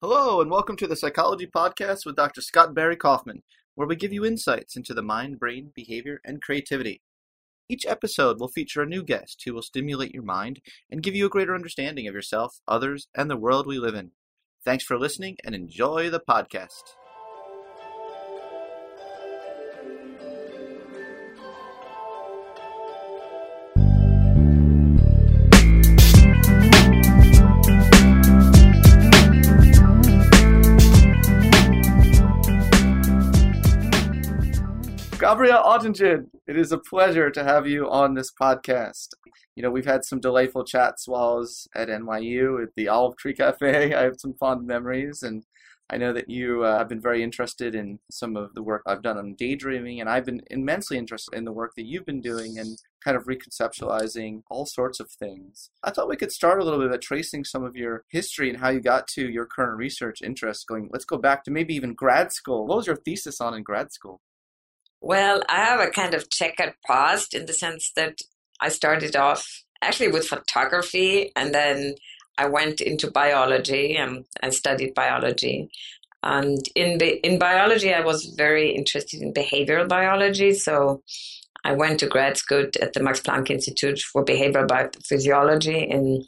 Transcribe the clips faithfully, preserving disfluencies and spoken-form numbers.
Hello, and welcome to the Psychology Podcast with Doctor Scott Barry Kaufman, where we give you insights into the mind, brain, behavior, and creativity. Each episode will feature a new guest who will stimulate your mind and give you a greater understanding of yourself, others, and the world we live in. Thanks for listening and enjoy the podcast. Gabriel Ottingen, it is a pleasure to have you on this podcast. You know, we've had some delightful chats while I was at N Y U at the Olive Tree Cafe. I have some fond memories, and I know that you uh, have been very interested in some of the work I've done on daydreaming, and I've been immensely interested in the work that you've been doing and kind of reconceptualizing all sorts of things. I thought we could start a little bit by tracing some of your history and how you got to your current research interests. Going, let's go back to maybe even grad school. What was your thesis on in grad school? Well, I have a kind of checkered past in the sense that I started off actually with photography, and then I went into biology and I studied biology. And in the, in biology, I was very interested in behavioral biology. So I went to grad school at the Max Planck Institute for Behavioral Biophysiology in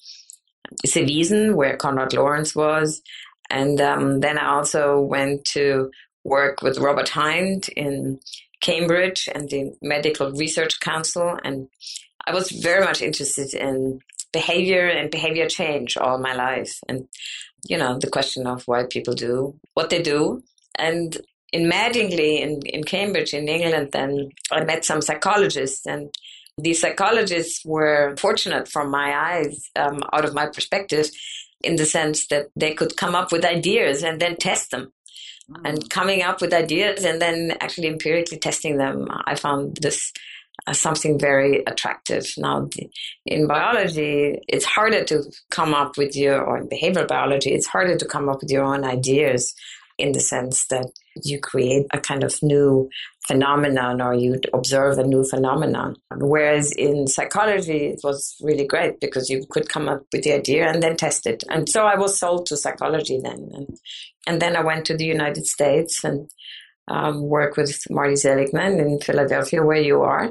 Seewiesen, where Konrad Lorenz was. And um, then I also went to work with Robert Hind in Cambridge and the Medical Research Council, and I was very much interested in behavior and behavior change all my life, and you know, the question of why people do what they do. And in Madingley in, in Cambridge in England, then I met some psychologists, and these psychologists were fortunate from my eyes, um, out of my perspective, in the sense that they could come up with ideas and then test them. And coming up with ideas and then actually empirically testing them, I found this uh, something very attractive. Now, in biology, it's harder to come up with your, or in behavioral biology, it's harder to come up with your own ideas in the sense that you create a kind of new phenomenon or you observe a new phenomenon. Whereas in psychology, it was really great because you could come up with the idea and then test it. And so I was sold to psychology then. And, and then I went to the United States and um, worked with Marty Seligman in Philadelphia, where you are.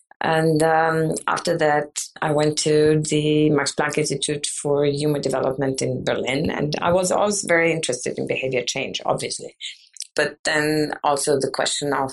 And um, after that, I went to the Max Planck Institute for Human Development in Berlin. And I was always very interested in behavior change, obviously. But then also the question of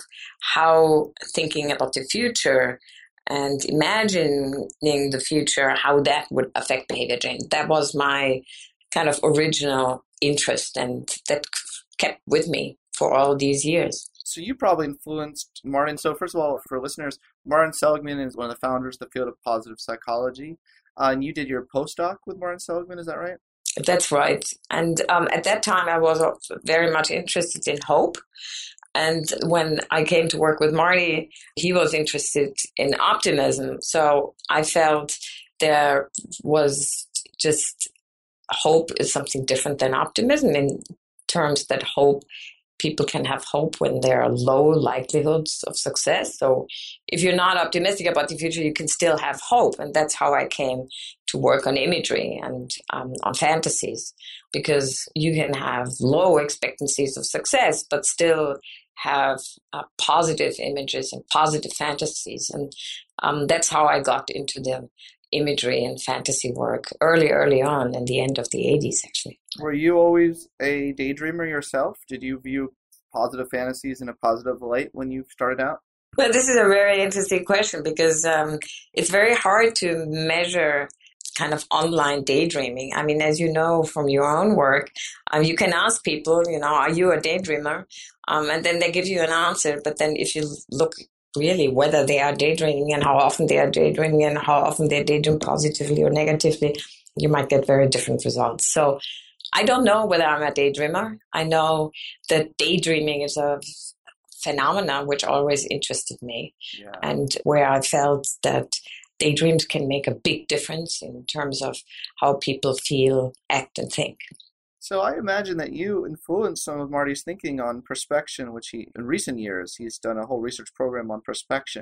how thinking about the future and imagining the future, how that would affect behavior change. That was my kind of original interest, and that kept with me for all these years. So you probably influenced Martin. So first of all, for listeners, Martin Seligman is one of the founders of the field of positive psychology. Uh, and you did your postdoc with Martin Seligman, is that right? That's right. And um, at that time, I was very much interested in hope. And when I came to work with Marty, he was interested in optimism. So I felt there was just hope is something different than optimism, in terms that hope, people can have hope when there are low likelihoods of success. So if you're not optimistic about the future, you can still have hope. And that's how I came to work on imagery and um, on fantasies, because you can have low expectancies of success, but still have uh, positive images and positive fantasies. And um, that's how I got into the imagery and fantasy work early, early on in the end of the eighties, actually. Were you always a daydreamer yourself? Did you view positive fantasies in a positive light when you started out? Well, this is a very interesting question because um, it's very hard to measure kind of online daydreaming. I mean, as you know from your own work, um, you can ask people, you know, are you a daydreamer? Um, and then they give you an answer. But then if you look really whether they are daydreaming and how often they are daydreaming and how often they daydream positively or negatively, you might get very different results. So I don't know whether I'm a daydreamer. I know that daydreaming is a phenomenon which always interested me, yeah. And where I felt that daydreams can make a big difference in terms of how people feel, act, and think. So I imagine that you influenced some of Marty's thinking on perspection, which he, in recent years, he's done a whole research program on perspection.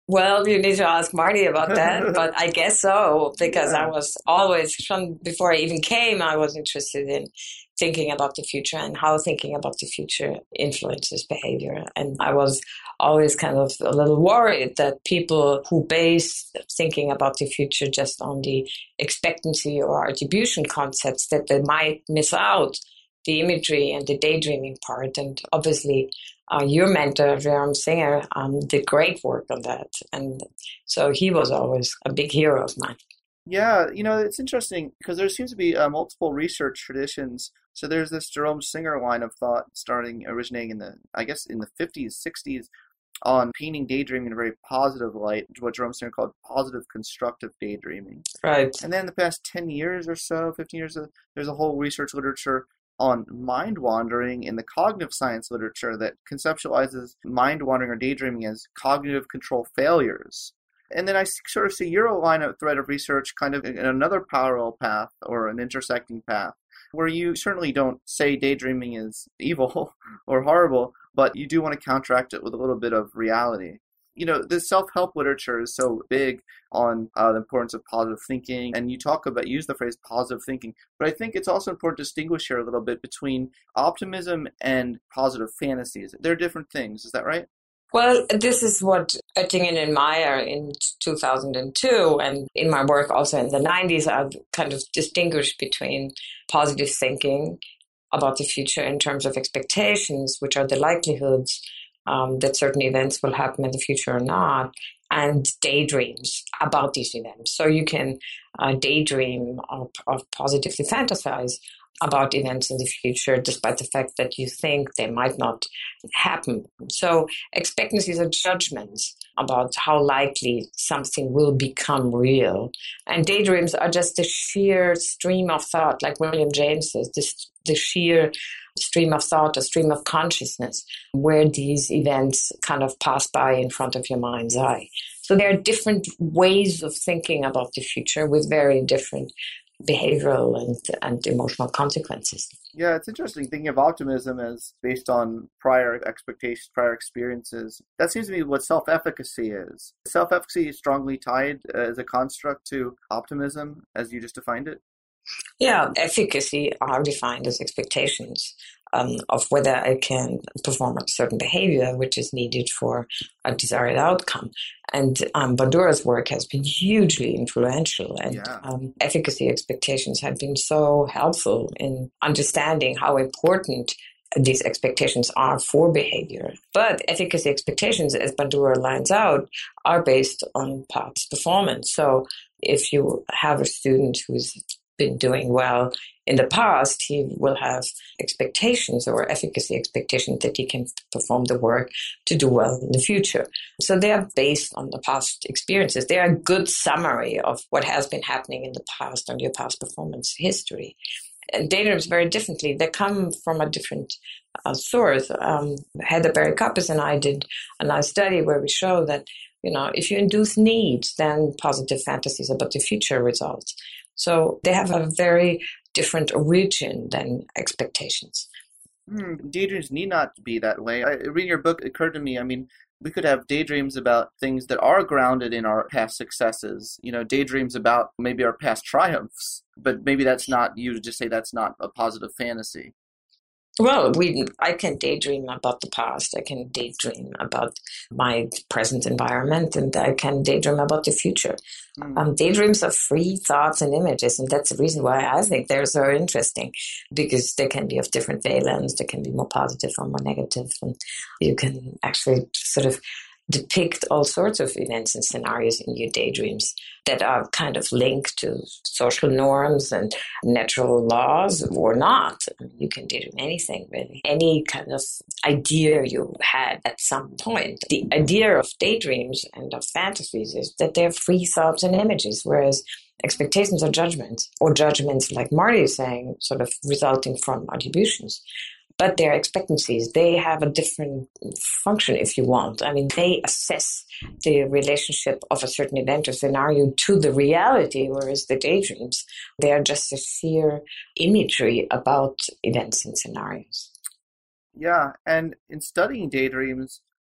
Well, you need to ask Marty about that, but I guess so, because Yeah. I was always, from before I even came, I was interested in thinking about the future and how thinking about the future influences behavior. And I was always kind of a little worried that people who base thinking about the future just on the expectancy or attribution concepts, that they might miss out the imagery and the daydreaming part. And obviously, uh, your mentor, Jerome Singer, um, did great work on that. And so he was always a big hero of mine. Yeah, you know, it's interesting because there seems to be uh, multiple research traditions. So there's this Jerome Singer line of thought starting, originating in the, I guess, in the fifties, sixties, on painting daydreaming in a very positive light, what Jerome Singer called positive constructive daydreaming. Right. And then in the past ten years or so, fifteen years, uh, there's a whole research literature on mind wandering in the cognitive science literature that conceptualizes mind wandering or daydreaming as cognitive control failures. And then I sort of see your line of thread of research kind of in another parallel path or an intersecting path, where you certainly don't say daydreaming is evil or horrible, but you do want to counteract it with a little bit of reality. You know, the self-help literature is so big on uh, the importance of positive thinking, and you talk about, use the phrase positive thinking, but I think it's also important to distinguish here a little bit between optimism and positive fantasies. They're different things, is that right? Well, this is what Oettingen and Meyer in two thousand two, and in my work also in the nineties, I've kind of distinguished between positive thinking about the future in terms of expectations, which are the likelihoods um, that certain events will happen in the future or not, and daydreams about these events. So you can uh, daydream or, or positively fantasize about events in the future, despite the fact that you think they might not happen. So expectancies are judgments about how likely something will become real. And daydreams are just the sheer stream of thought, like William James says, this, the sheer stream of thought, a stream of consciousness, where these events kind of pass by in front of your mind's eye. So there are different ways of thinking about the future with very different behavioral and, and emotional consequences. Yeah, it's interesting thinking of optimism as based on prior expectations, prior experiences. That seems to be what self-efficacy is. Self-efficacy is strongly tied uh, as a construct to optimism, as you just defined it. Yeah, efficacy are defined as expectations um, of whether I can perform a certain behavior which is needed for a desired outcome. And um, Bandura's work has been hugely influential, and Yeah. um, efficacy expectations have been so helpful in understanding how important these expectations are for behavior. But efficacy expectations, as Bandura lines out, are based on past performance. So if you have a student who's been doing well in the past, he will have expectations or efficacy expectations that he can perform the work to do well in the future. So they are based on the past experiences. They are a good summary of what has been happening in the past on your past performance history. And daydreams very differently. They come from a different uh, source. Um, Heather Berry Coppes and I did a nice study where we show that, you know, if you induce needs, then positive fantasies about the future results. So they have a very different origin than expectations. Hmm, daydreams need not be that way. I, reading your book, it occurred to me, I mean, we could have daydreams about things that are grounded in our past successes, you know, daydreams about maybe our past triumphs, but maybe that's not, you just say that's not a positive fantasy. Well, we I can daydream about the past. I can daydream about my present environment, and I can daydream about the future. Hmm. Um, daydreams are free thoughts and images, and that's the reason why I think they're so interesting, because they can be of different valence. They can be more positive or more negative, and you can actually sort of depict all sorts of events and scenarios in your daydreams that are kind of linked to social norms and natural laws or not. I mean, you can daydream anything, really. Any kind of idea you had at some point. The idea of daydreams and of fantasies is that they're free thoughts and images, whereas expectations are judgments, or judgments, like Marty is saying, sort of resulting from attributions. But their expectancies, they have a different function, if you want. I mean, they assess the relationship of a certain event or scenario to the reality, whereas the daydreams, they are just a sheer imagery about events and scenarios. Yeah, and in studying daydreams,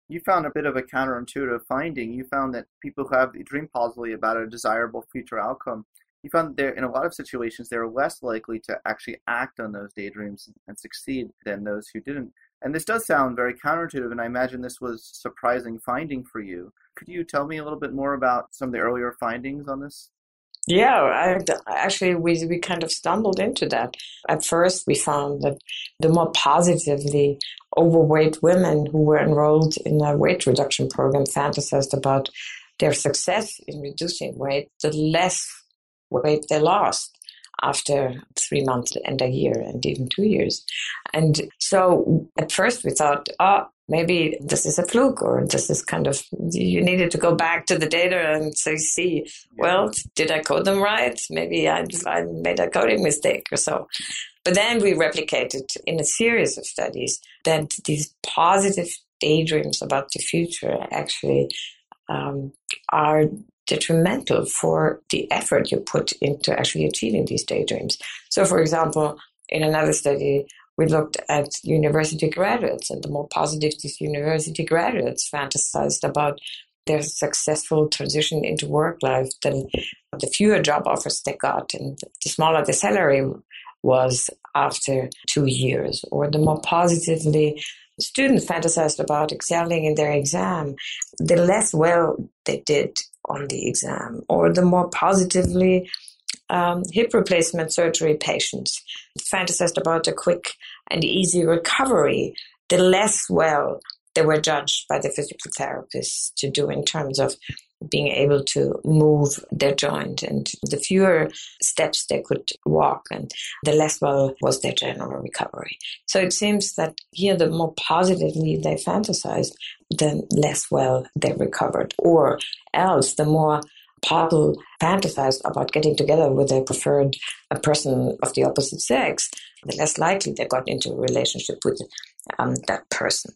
You found a bit of a counterintuitive finding. You found that people who have dream positively about a desirable future outcome, you found that they're, in a lot of situations, they're less likely to actually act on those daydreams and succeed than those who didn't. And this does sound very counterintuitive, and I imagine this was a surprising finding for you. Could you tell me a little bit more about some of the earlier findings on this? Yeah, I, actually, we, we kind of stumbled into that. At first, we found that the more positively overweight women who were enrolled in a weight reduction program fantasized about their success in reducing weight, the less weight they lost after three months and a year and even two years. And so at first we thought, oh, maybe this is a fluke, or this is kind of, you needed to go back to the data and say, see, well, did I code them right? Maybe I, I made a coding mistake or so. But then we replicated in a series of studies that these positive daydreams about the future actually um, are detrimental for the effort you put into actually achieving these daydreams. So, for example, in another study, we looked at university graduates, and the more positive these university graduates fantasized about their successful transition into work life, then the fewer job offers they got, and the smaller the salary was after two years. Or the more positively students fantasized about excelling in their exam, the less well they did on the exam. Or the more positively um, hip replacement surgery patients fantasized about a quick and easy recovery, the less well they were judged by the physical therapists to do in terms of being able to move their joint, and the fewer steps they could walk, and the less well was their general recovery. So it seems that here the more positively they fantasized, the less well they recovered. Or else, the more people fantasized about getting together with their preferred a person of the opposite sex, the less likely they got into a relationship with um, that person.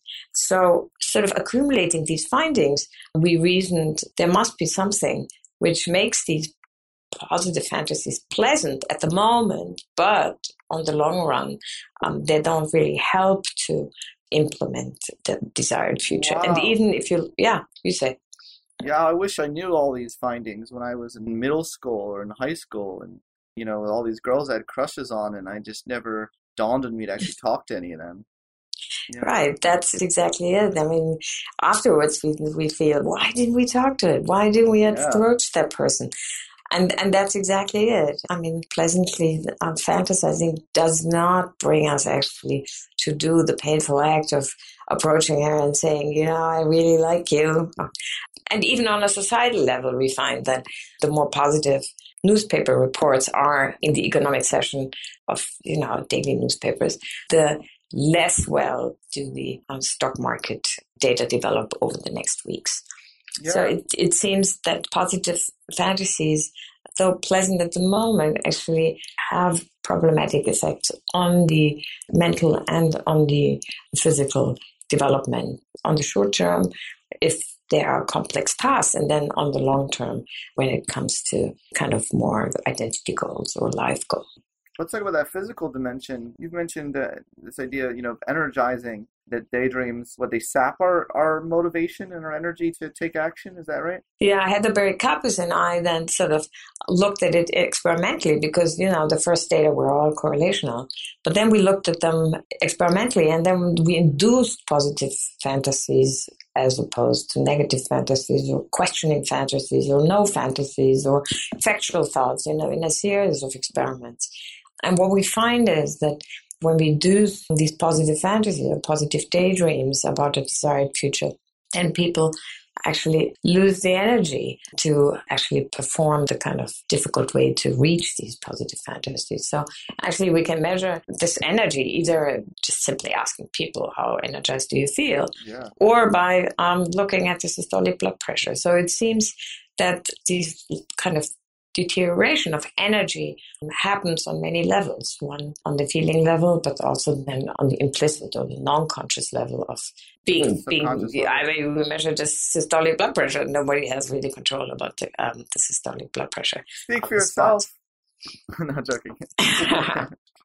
So sort of accumulating these findings, we reasoned there must be something which makes these positive fantasies pleasant at the moment, but on the long run, um, they don't really help to implement the desired future. Wow. And even if you, yeah, you say. Yeah, I wish I knew all these findings when I was in middle school or in high school, and you know, all these girls I had crushes on, and I just never dawned on me to actually talk to any of them. Yeah. Right, that's exactly it. I mean, afterwards we we feel, why didn't we talk to it? Why didn't we approach yeah. that person? And and that's exactly it. I mean, pleasantly um, fantasizing does not bring us actually to do the painful act of approaching her and saying, you know, I really like you. And even on a societal level, we find that the more positive newspaper reports are in the economic section of, you know, daily newspapers, the less well do the um, stock market data develop over the next weeks. Yeah. So it, it seems that positive fantasies, though pleasant at the moment, actually have problematic effects on the mental and on the physical development. On the short term, if there are complex tasks, and then on the long term, when it comes to kind of more identity goals or life goals. Let's talk about that physical dimension. You've mentioned uh, this idea, you know, of energizing, that daydreams, what they sap our, our motivation and our energy to take action. Is that right? Yeah, Heather Berry Kappus and I then sort of looked at it experimentally because, you know, the first data were all correlational. But then we looked at them experimentally, and then we induced positive fantasies as opposed to negative fantasies or questioning fantasies or no fantasies or factual thoughts, you know, in a series of experiments. And what we find is that when we do these positive fantasies or positive daydreams about a desired future, then people actually lose the energy to actually perform the kind of difficult way to reach these positive fantasies. So actually we can measure this energy either just simply asking people, how energized do you feel? Yeah. Or by um, looking at the systolic blood pressure. So it seems that these kind of deterioration of energy happens on many levels. One on the feeling level, but also then on the implicit or the non-conscious level of being. being I mean, we measure the systolic blood pressure. Nobody has really control about the, um, the systolic blood pressure. Speak for yourself. No, joking.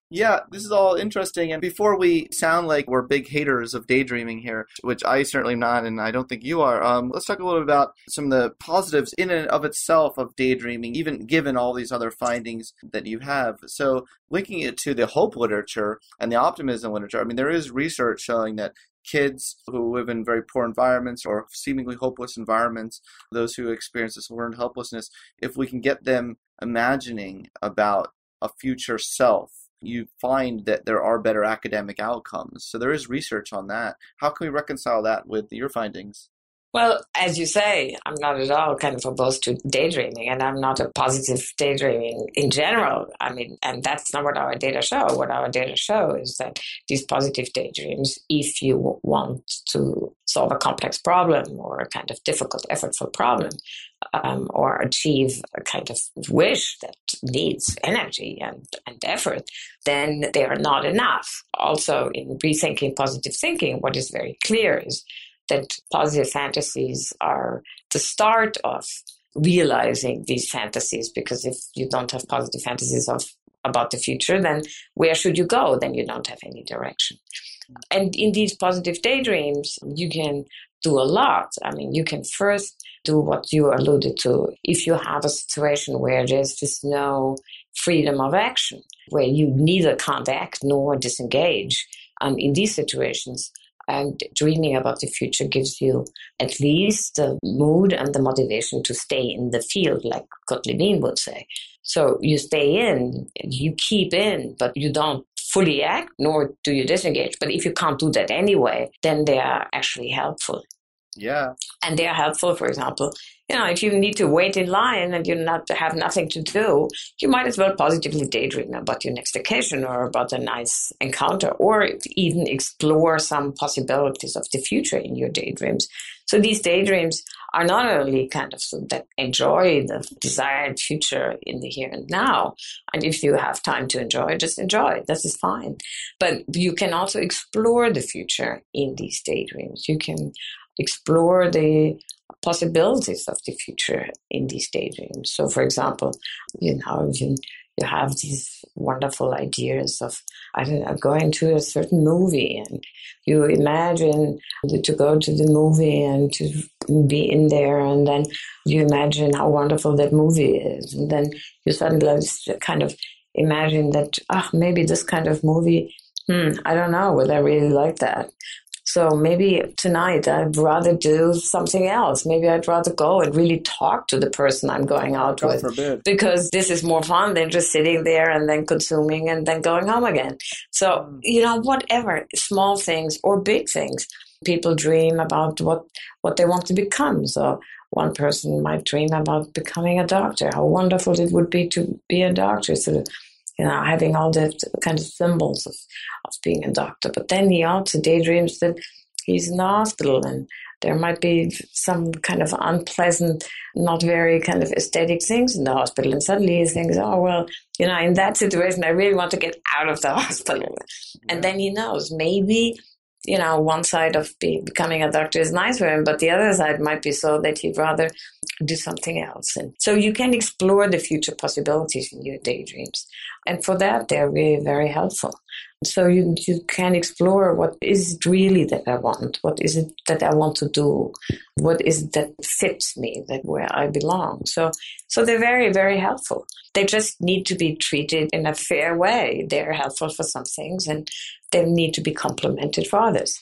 Yeah, this is all interesting. And before we sound like we're big haters of daydreaming here, which I certainly am not, and I don't think you are, um, let's talk a little bit about some of the positives in and of itself of daydreaming, even given all these other findings that you have. So linking it to the hope literature and the optimism literature, I mean, there is research showing that kids who live in very poor environments or seemingly hopeless environments, those who experience this learned helplessness, if we can get them imagining about a future self, you find that there are better academic outcomes. So there is research on that. How can we reconcile that with your findings? Well, as you say, I'm not at all kind of opposed to daydreaming, and I'm not a positive daydreaming in general. I mean, and that's not what our data show. What our data show is that these positive daydreams, if you want to solve a complex problem or a kind of difficult, effortful problem, um, or achieve a kind of wish that needs energy and, and effort, then they are not enough. Also, in rethinking positive thinking, what is very clear is that positive fantasies are the start of realizing these fantasies, because if you don't have positive fantasies of about the future, then where should you go? Then you don't have any direction. And in these positive daydreams, you can do a lot. I mean, you can first do what you alluded to. If you have a situation where there's just no freedom of action, where you neither can't act nor disengage, um, in these situations, and dreaming about the future gives you at least the mood and the motivation to stay in the field, like Kurt Lewin would say. So you stay in, you keep in, but you don't fully act, nor do you disengage. But if you can't do that anyway, then they are actually helpful. Yeah. And they are helpful, for example, you know, if you need to wait in line and you not have nothing to do, you might as well positively daydream about your next vacation or about a nice encounter, or even explore some possibilities of the future in your daydreams. So these daydreams are not only kind of so that enjoy the desired future in the here and now, and if you have time to enjoy, just enjoy. This is fine. But you can also explore the future in these daydreams. You can explore the possibilities of the future in these daydreams. So, for example, you know, you, you have these wonderful ideas of, I don't know, going to a certain movie, and you imagine to go to the movie and to be in there, and then you imagine how wonderful that movie is, and then you suddenly kind of imagine that, ah, oh, maybe this kind of movie, hmm, I don't know, would I really like that? So maybe tonight I'd rather do something else. Maybe I'd rather go and really talk to the person I'm going out God with. forbid. Because this is more fun than just sitting there and then consuming and then going home again. So, you know, whatever, small things or big things, people dream about what, what they want to become. So one person might dream about becoming a doctor, how wonderful it would be to be a doctor. So, you know, having all the kind of symbols of, of being a doctor. But then he also daydreams that he's in the hospital and there might be some kind of unpleasant, not very kind of aesthetic things in the hospital. And suddenly he thinks, oh, well, you know, in that situation, I really want to get out of the hospital. Yeah. And then he knows maybe, you know, one side of be, becoming a doctor is nice for him, but the other side might be so that he'd rather do something else. And so you can explore the future possibilities in your daydreams. And for that, they're really very helpful. So you, you can explore what is it really that I want? What is it that I want to do? What is it that fits me, that where I belong? So, so they're very, very helpful. They just need to be treated in a fair way. They're helpful for some things and they need to be complemented for others.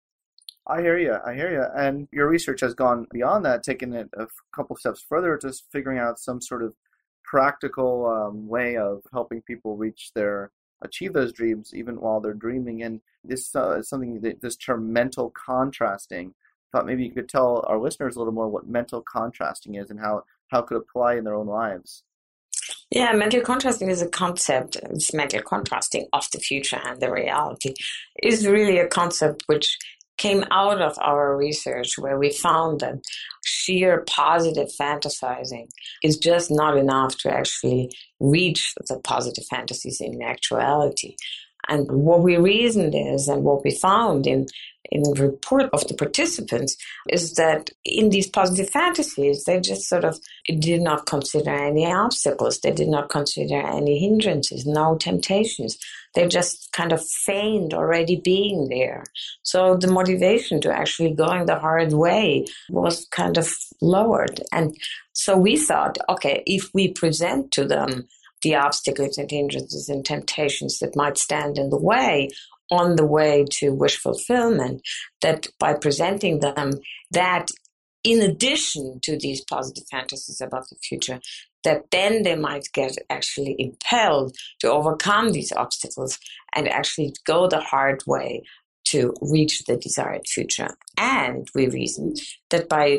I hear you. I hear you. And your research has gone beyond that, taking it a couple steps further, just figuring out some sort of practical um, way of helping people reach their, achieve those dreams even while they're dreaming. And this uh, is something that this term mental contrasting. I thought maybe you could tell our listeners a little more what mental contrasting is and how, how it could apply in their own lives. Yeah, mental contrasting is a concept. It's mental contrasting of the future and the reality. Is really a concept which came out of our research, where we found that sheer positive fantasizing is just not enough to actually reach the positive fantasies in actuality. And what we reasoned is, and what we found in, in the report of the participants is that in these positive fantasies, they just sort of did not consider any obstacles. They did not consider any hindrances, no temptations. They just kind of feigned already being there. So the motivation to actually going the hard way was kind of lowered. And so we thought, okay, if we present to them the obstacles and hindrances and temptations that might stand in the way, on the way to wish fulfillment, that by presenting them that in addition to these positive fantasies about the future, that then they might get actually impelled to overcome these obstacles and actually go the hard way to reach the desired future. And we reasoned that by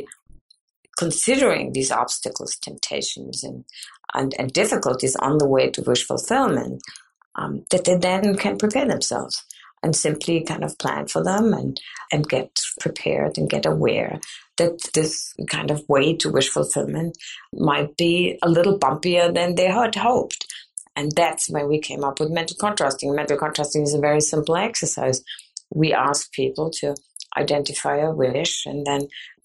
considering these obstacles, temptations, and, and, and difficulties on the way to wish fulfillment, um, that they then can prepare themselves and simply kind of plan for them and, and get prepared and get aware that this kind of way to wish fulfillment might be a little bumpier than they had hoped. And that's when we came up with mental contrasting. Mental contrasting is a very simple exercise. We ask people to identify a wish and then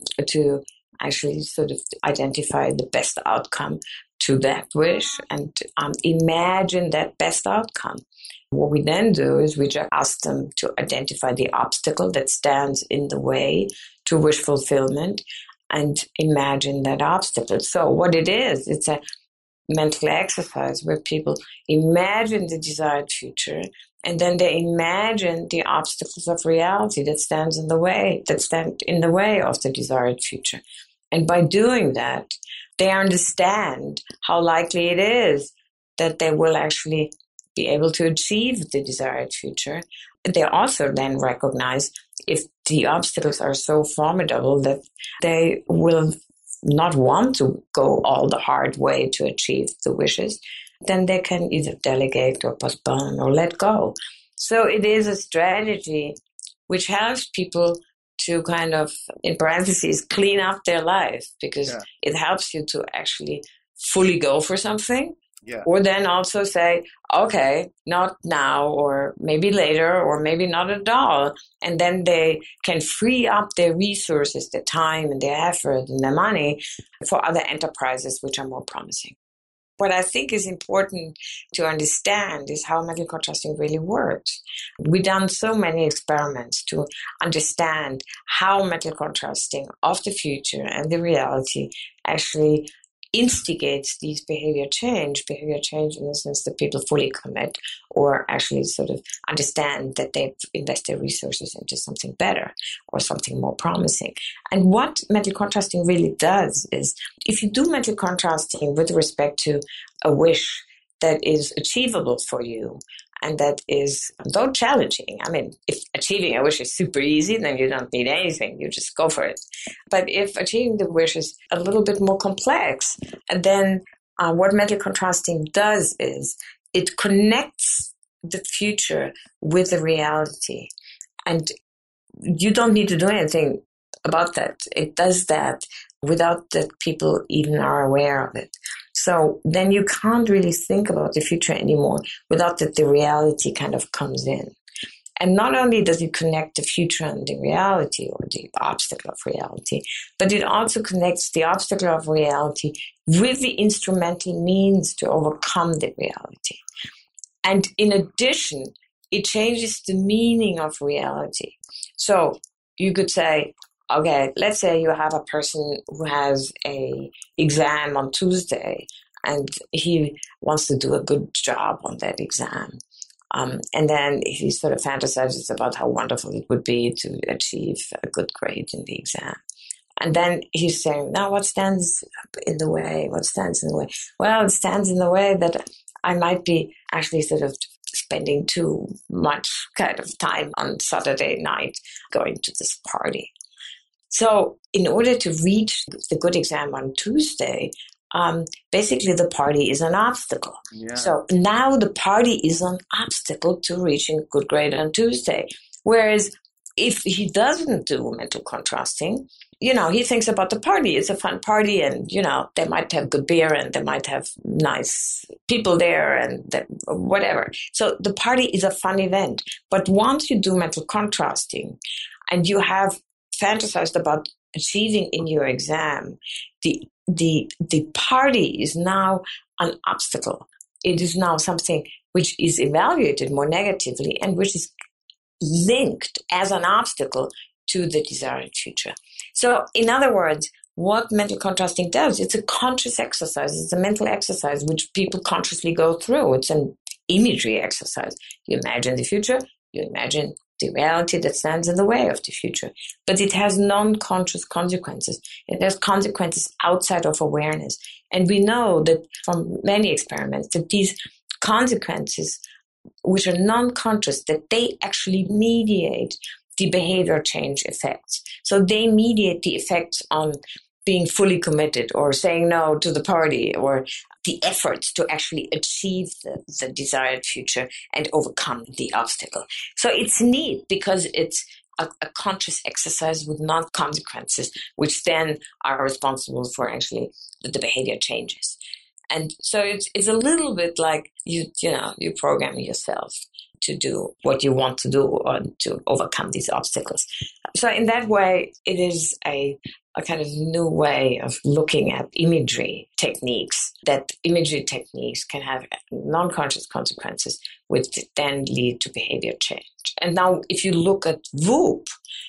to actually sort of identify the best outcome to that wish and um, imagine that best outcome. What we then do is we just ask them to identify the obstacle that stands in the way to wish fulfillment and imagine that obstacle. So what it is, it's a mental exercise where people imagine the desired future and then they imagine the obstacles of reality that stands in the way, that stand in the way of the desired future. And by doing that, they understand how likely it is that they will actually be able to achieve the desired future. They also then recognize if the obstacles are so formidable that they will not want to go all the hard way to achieve the wishes, then they can either delegate or postpone or let go. So it is a strategy which helps people to kind of, in parentheses, clean up their life, because yeah. it helps you to actually fully go for something. Yeah. Or then also say, okay, not now, or maybe later, or maybe not at all. And then they can free up their resources, their time and their effort and their money for other enterprises which are more promising. What I think is important to understand is how mental contrasting really works. We've done so many experiments to understand how mental contrasting of the future and the reality actually instigates these behavior change, behavior change in the sense that people fully commit or actually sort of understand that they've invested resources into something better or something more promising. And what mental contrasting really does is, if you do mental contrasting with respect to a wish that is achievable for you, and that is, though challenging. I mean, if achieving a wish is super easy, then you don't need anything. You just go for it. But if achieving the wish is a little bit more complex, and then uh, what mental contrasting does is it connects the future with the reality. And you don't need to do anything about that. It does that without that people even are aware of it. So then you can't really think about the future anymore without that the reality kind of comes in. And not only does it connect the future and the reality, or the obstacle of reality, but it also connects the obstacle of reality with the instrumental means to overcome the reality. And in addition, it changes the meaning of reality. So you could say, okay, let's say you have a person who has a exam on Tuesday and he wants to do a good job on that exam. Um, and then he sort of fantasizes about how wonderful it would be to achieve a good grade in the exam. And then he's saying, now what stands in the way? What stands in the way? Well, it stands in the way that I might be actually sort of spending too much kind of time on Saturday night going to this party. So in order to reach the good exam on Tuesday, um, basically the party is an obstacle. Yeah. So now the party is an obstacle to reaching a good grade on Tuesday. Whereas if he doesn't do mental contrasting, you know, he thinks about the party. It's a fun party and, you know, they might have good beer and they might have nice people there and that, whatever. So the party is a fun event. But once you do mental contrasting, and you have fantasized about achieving in your exam, the the the party is now an obstacle. It is now something which is evaluated more negatively and which is linked as an obstacle to the desired future. So, in other words, what mental contrasting does, it's a conscious exercise. It's a mental exercise which people consciously go through. It's an imagery exercise. You imagine the future, you imagine the reality that stands in the way of the future. But it has non-conscious consequences. It has consequences outside of awareness. And we know that from many experiments that these consequences, which are non-conscious, that they actually mediate the behavior change effects. So they mediate the effects on being fully committed or saying no to the party or the efforts to actually achieve the, the desired future and overcome the obstacle. So it's neat because it's a, a conscious exercise with non-consequences, which then are responsible for actually the, the behavior changes. And so it's it's a little bit like you you know you program yourself to do what you want to do or to overcome these obstacles. So in that way, it is a a kind of new way of looking at imagery techniques, that imagery techniques can have non-conscious consequences, which then lead to behavior change. And now if you look at WOOP,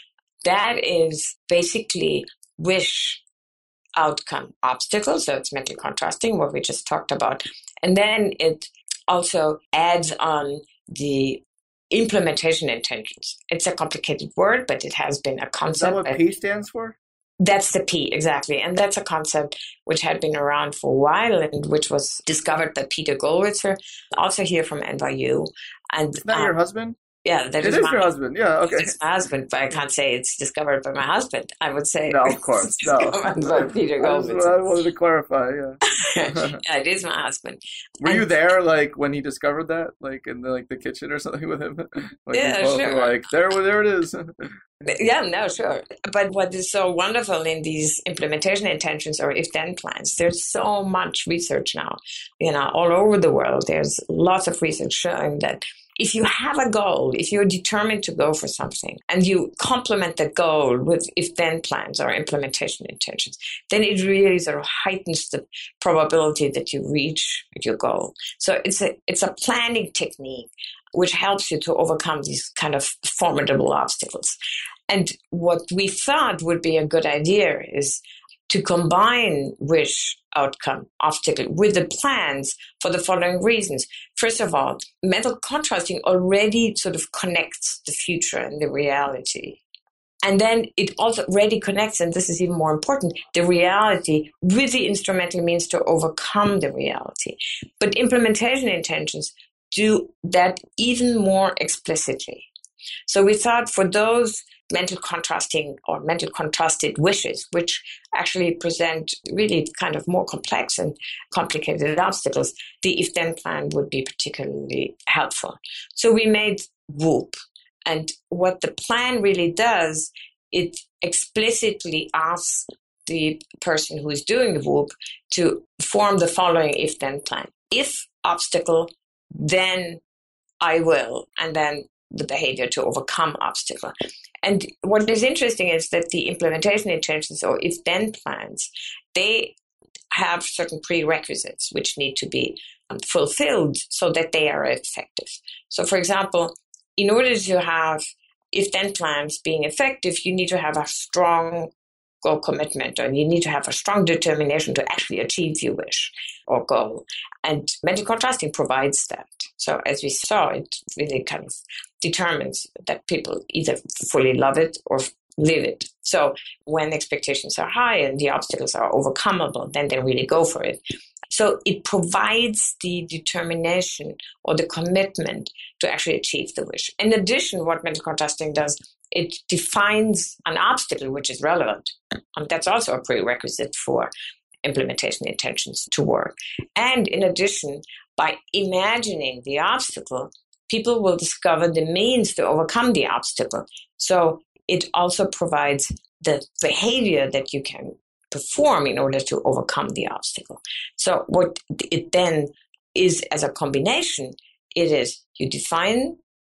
that is basically wish outcome obstacles. So it's mental contrasting, what we just talked about. And then it also adds on the implementation intentions. It's a complicated word, but it has been a concept. Is that what P stands for? That's the P, exactly. And that's a concept which had been around for a while and which was discovered by Peter Gollwitzer, also here from N Y U. And Isn't that um, your husband? Yeah, that it is, is my, your husband. Yeah, okay. It's my husband, but I can't say it's discovered by my husband. I would say no, of course, no. by Peter Gollwitzer. I, I wanted to clarify. Yeah, yeah, it is my husband. Were and, you there, like when he discovered that, like in the, like the kitchen or something with him? Like, yeah, both sure. Were like there, there it is. Yeah, no, sure. But what is so wonderful in these implementation intentions or if-then plans, there's so much research now, you know, all over the world. There's lots of research showing that if you have a goal, if you're determined to go for something and you complement that goal with if-then plans or implementation intentions, then it really sort of heightens the probability that you reach your goal. So it's a it's a planning technique which helps you to overcome these kind of formidable obstacles. And what we thought would be a good idea is to combine wish outcome obstacle with the plans for the following reasons. First of all, mental contrasting already sort of connects the future and the reality. And then it also already connects, and this is even more important, the reality with the instrumental means to overcome the reality. But implementation intentions do that even more explicitly. So we thought for those mental contrasting or mental contrasted wishes, which actually present really kind of more complex and complicated obstacles, the if-then plan would be particularly helpful. So we made WOOP. And what the plan really does, it explicitly asks the person who is doing the WOOP to form the following if-then plan. If obstacle, then I will, and then the behavior to overcome obstacle. And what is interesting is that the implementation intentions or if-then plans, they have certain prerequisites which need to be um, fulfilled so that they are effective. So, for example, in order to have if-then plans being effective, you need to have a strong goal commitment, or you need to have a strong determination to actually achieve your wish or goal. And mental contrasting provides that. So as we saw, it really kind of determines that people either fully love it or live it. So when expectations are high and the obstacles are overcomable, then they really go for it. So it provides the determination or the commitment to actually achieve the wish. In addition, what mental contrasting does, it defines an obstacle which is relevant. And that's also a prerequisite for implementation intentions to work. And in addition, by imagining the obstacle, people will discover the means to overcome the obstacle. So it also provides the behavior that you can perform in order to overcome the obstacle. So what it then is as a combination, it is you define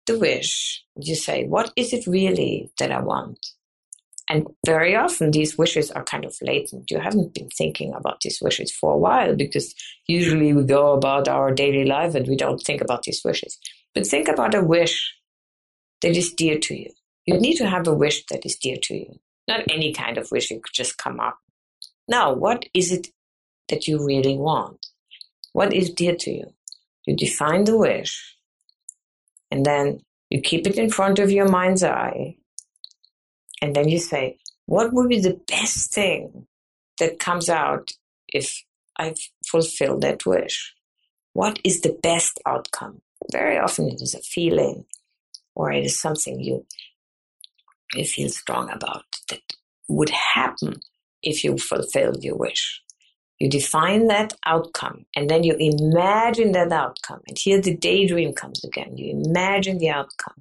the wish. You say, what is it really that I want? And very often these wishes are kind of latent. You haven't been thinking about these wishes for a while because usually we go about our daily life and we don't think about these wishes. But think about a wish that is dear to you. You need to have a wish that is dear to you. Not any kind of wish you could just come up. Now, what is it that you really want? What is dear to you? You define the wish, and then you keep it in front of your mind's eye, and then you say, what would be the best thing that comes out if I fulfill that wish? What is the best outcome? Very often it is a feeling, or it is something you, you feel strong about that would happen if you fulfill your wish. You define that outcome, and then you imagine that outcome. And here the daydream comes again. You imagine the outcome.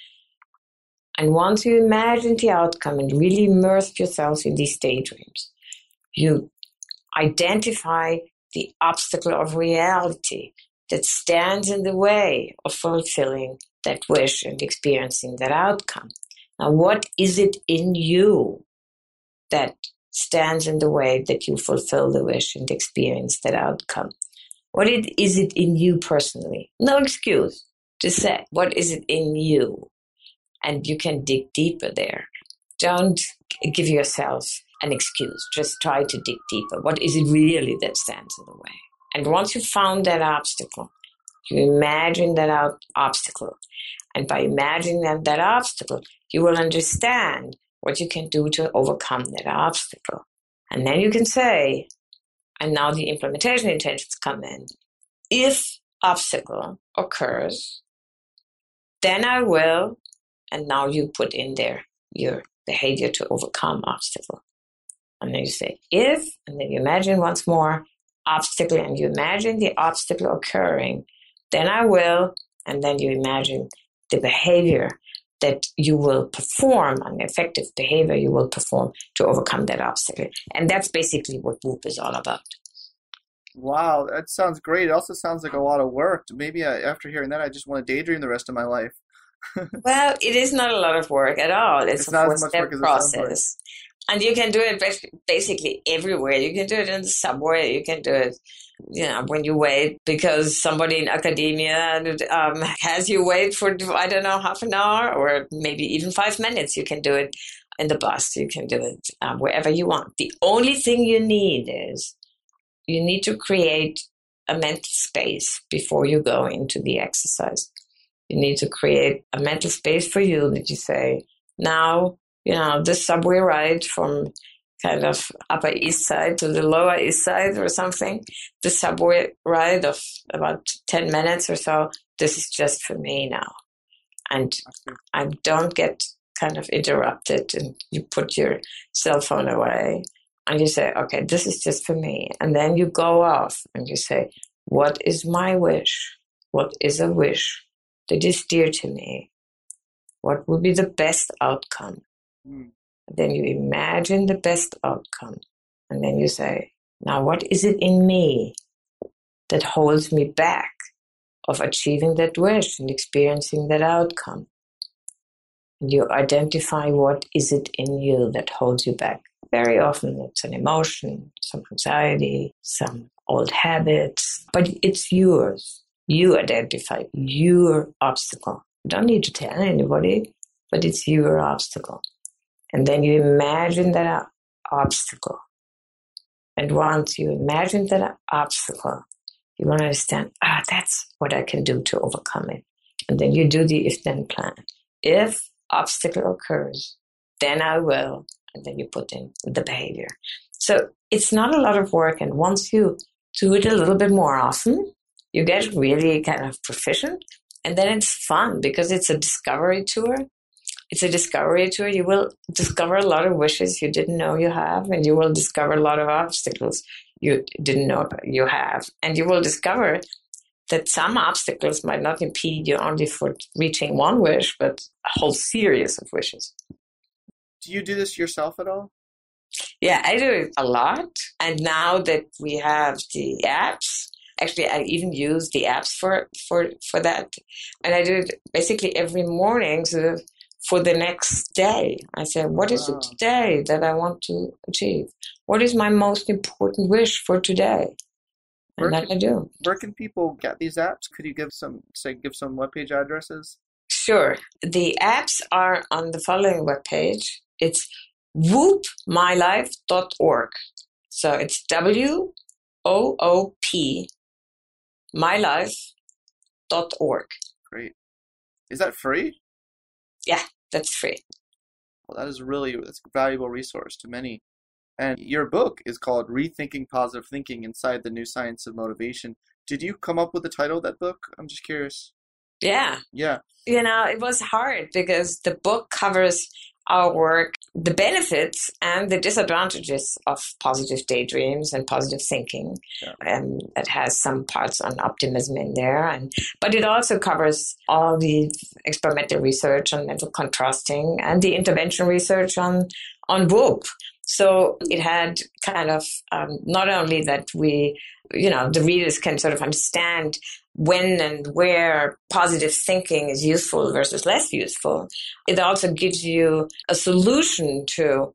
And once you imagine the outcome and really immerse yourself in these daydreams, you identify the obstacle of reality that stands in the way of fulfilling that wish and experiencing that outcome. Now, what is it in you that stands in the way that you fulfill the wish and experience that outcome? What it, is it in you personally? No excuse. Just say, what is it in you? And you can dig deeper there. Don't give yourself an excuse. Just try to dig deeper. What is it really that stands in the way? And once you've found that obstacle, you imagine that out- obstacle. And by imagining that, that obstacle, you will understand what you can do to overcome that obstacle. And then you can say, and now the implementation intentions come in. If obstacle occurs, then I will, and now you put in there your behavior to overcome obstacle. And then you say, if, and then you imagine once more, obstacle, and you imagine the obstacle occurring, then I will, and then you imagine the behavior that you will perform, an effective behavior you will perform to overcome that obstacle. And that's basically what WOOP is all about. Wow, that sounds great. It also sounds like a lot of work. Maybe I, after hearing that, I just want to daydream the rest of my life. Well, it is not a lot of work at all. It's, it's a not as much four-step work as it sounds like. process. And you can do it basically everywhere. You can do it in the subway. You can do it, you know, when you wait because somebody in academia um, has you wait for, I don't know, half an hour or maybe even five minutes. You can do it in the bus. You can do it um, wherever you want. The only thing you need is you need to create a mental space before you go into the exercise. You need to create a mental space for you that you say, now, you know, this subway ride from kind of Upper East Side to the Lower East Side or something, the subway ride of about ten minutes or so, this is just for me now. And I don't get kind of interrupted, and you put your cell phone away and you say, okay, this is just for me. And then you go off and you say, what is my wish? What is a wish that is dear to me? What would be the best outcome? Mm. Then you imagine the best outcome. And then you say, now what is it in me that holds me back of achieving that wish and experiencing that outcome? And you identify what is it in you that holds you back. Very often it's an emotion, some anxiety, some old habits, but it's yours. You identify your obstacle. You don't need to tell anybody, but it's your obstacle. And then you imagine that obstacle. And once you imagine that obstacle, you want to understand, ah, that's what I can do to overcome it. And then you do the if-then plan. If obstacle occurs, then I will. And then you put in the behavior. So it's not a lot of work. And once you do it a little bit more often, you get really kind of proficient. And then it's fun because it's a discovery tour. It's a discovery tour. You will discover a lot of wishes you didn't know you have, and you will discover a lot of obstacles you didn't know you have. And you will discover that some obstacles might not impede you only for reaching one wish, but a whole series of wishes. Do you do this yourself at all? Yeah, I do it a lot. And now that we have the apps, Actually, I even use the apps for, for, for that. And I do it basically every morning so for the next day. I say, what is Wow. it today that I want to achieve? What is my most important wish for today? And Where that can, I do. where can people get these apps? Could you give some, say, give some webpage addresses? Sure. The apps are on the following webpage. It's whoop my life dot org. So it's W O O P my life dot org. Great. Is that free? Yeah, that's free. Well, that is really that's a valuable resource to many. And your book is called Rethinking Positive Thinking Inside the New Science of Motivation. Did you come up with the title of that book? I'm just curious. Yeah. Yeah. You know, it was hard because the book covers our work, the benefits and the disadvantages of positive daydreams and positive thinking. Yeah. And it has some parts on optimism in there. And but it also covers all the experimental research on mental contrasting and the intervention research on, on WHOOP. So it had kind of um, not only that we, you know, the readers can sort of understand when and where positive thinking is useful versus less useful. It also gives you a solution to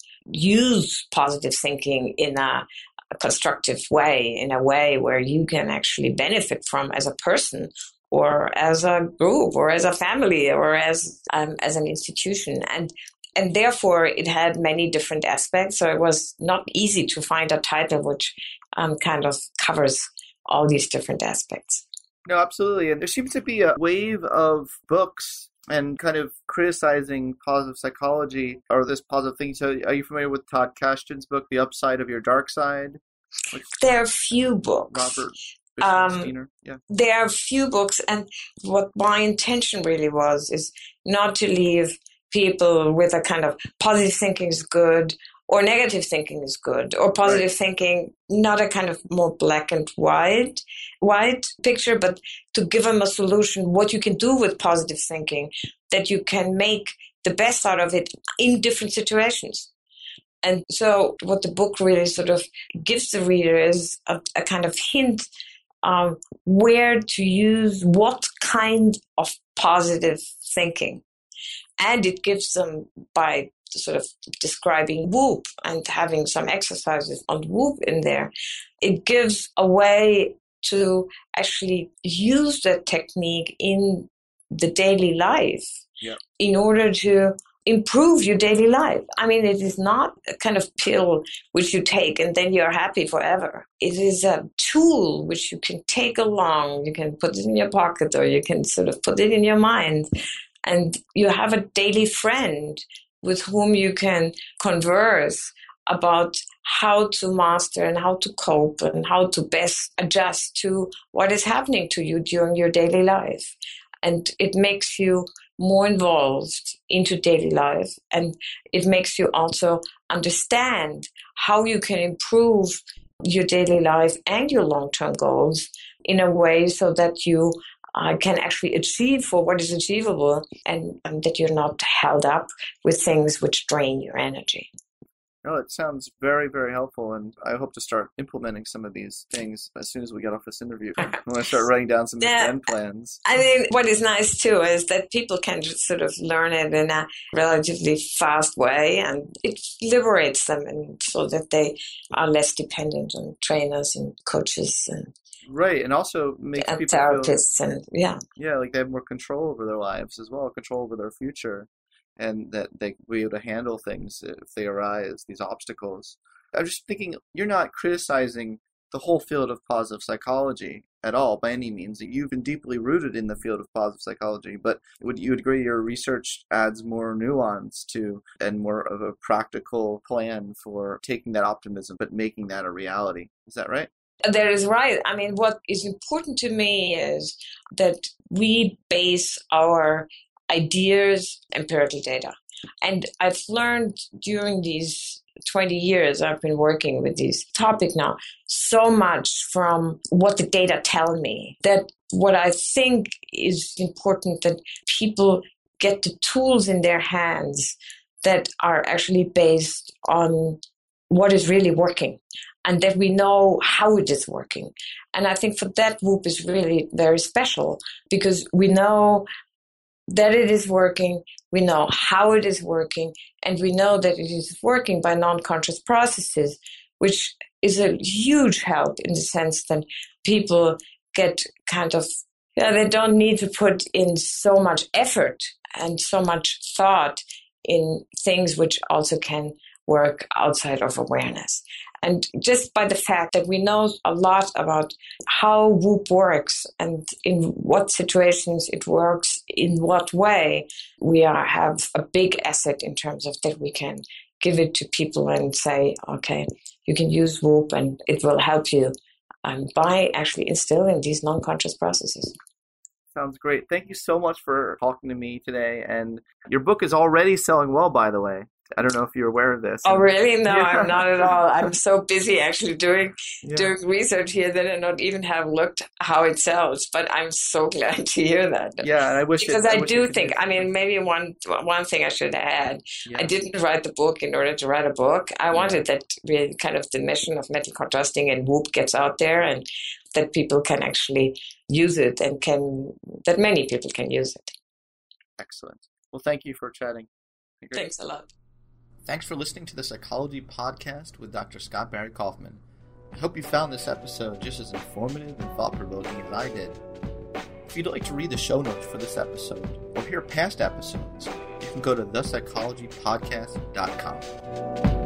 use positive thinking in a, a constructive way, in a way where you can actually benefit from as a person or as a group or as a family or as um, as an institution. And And therefore, it had many different aspects. So it was not easy to find a title which um, kind of covers all these different aspects. No, absolutely. And there seems to be a wave of books and kind of criticizing positive psychology or this positive thing. So are you familiar with Todd Kashdan's book, The Upside of Your Dark Side? Which There are few books. Robert Um, yeah. There are few books. And what my intention really was is not to leave people with a kind of positive thinking is good or negative thinking is good or positive right. thinking, not a kind of more black and white, white picture, but to give them a solution, what you can do with positive thinking, that you can make the best out of it in different situations. And so what the book really sort of gives the reader is a, a kind of hint of where to use what kind of positive thinking. And it gives them, by sort of describing WHOOP and having some exercises on WHOOP in there, it gives a way to actually use that technique in the daily life yeah. in order to improve your daily life. I mean, it is not a kind of pill which you take and then you're happy forever. It is a tool which you can take along. You can put it in your pocket or you can sort of put it in your mind. And you have a daily friend with whom you can converse about how to master and how to cope and how to best adjust to what is happening to you during your daily life. And it makes you more involved into daily life. And it makes you also understand how you can improve your daily life and your long-term goals in a way so that you Uh, can actually achieve for what is achievable and, and that you're not held up with things which drain your energy. No, it sounds very, very helpful, and I hope to start implementing some of these things as soon as we get off this interview. I'm going to start writing down some yeah. end plans. I mean, what is nice, too, is that people can just sort of learn it in a relatively fast way, and it liberates them and so that they are less dependent on trainers and coaches and Right, and also makes and people therapists feel, and yeah, yeah, like they have more control over their lives as well, control over their future, and that they will be able to handle things if they arise, these obstacles. I'm just thinking, you're not criticizing the whole field of positive psychology at all by any means. You've been deeply rooted in the field of positive psychology, but would you agree your research adds more nuance to and more of a practical plan for taking that optimism but making that a reality? Is that right? That is right. I mean, what is important to me is that we base our ideas on empirical data. And I've learned during these twenty years I've been working with this topic now so much from what the data tell me, that what I think is important that people get the tools in their hands that are actually based on what is really working. and that we know how it is working. And I think for that, Whoop is really very special because we know that it is working, we know how it is working, and we know that it is working by non-conscious processes, which is a huge help in the sense that people get kind of, yeah, they don't need to put in so much effort and so much thought in things which also can work outside of awareness. And just by the fact that we know a lot about how Whoop works and in what situations it works, in what way, we are, have a big asset in terms of that we can give it to people and say, okay, you can use Whoop and it will help you um, by actually instilling these non-conscious processes. Sounds great. Thank you so much for talking to me today. And your book is already selling well, by the way. I don't know if you're aware of this. Oh, really? No, yeah. I'm not at all. I'm so busy actually doing yeah. doing research here that I don't even have looked how it sells. But I'm so glad to hear that. Yeah, and I wish because it, I, I wish do it think. I mean, maybe one one thing I should add. Yeah. I didn't write the book in order to write a book. I wanted yeah. that really kind of the mission of metal contrasting and Whoop gets out there and that people can actually use it and can that many people can use it. Excellent. Well, thank you for chatting. Thanks a lot. Thanks for listening to the Psychology Podcast with Doctor Scott Barry Kaufman. I hope you found this episode just as informative and thought-provoking as I did. If you'd like to read the show notes for this episode or hear past episodes, you can go to the psychology podcast dot com.